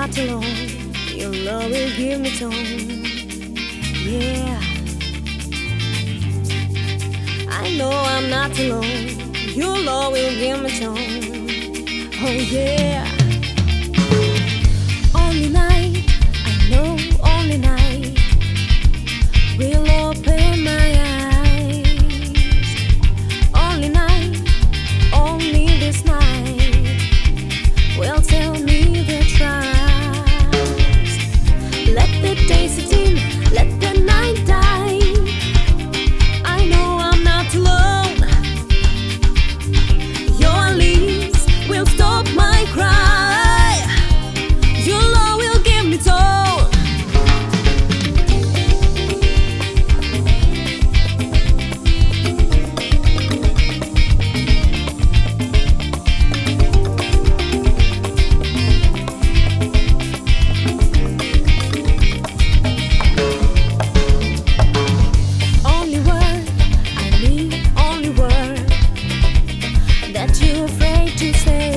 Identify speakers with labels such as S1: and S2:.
S1: not alone. Your love will give me tone. Yeah, I know I'm not alone. Your love will give me tone. Oh yeah. Only night, I know only night will open my eyes. Only night, only this night will tell me the truth. Let the day sit in, let the night die. I know I'm not alone. Your lips will stop my cry. Your love will give me tone. Only word, I need only word that you're afraid to say.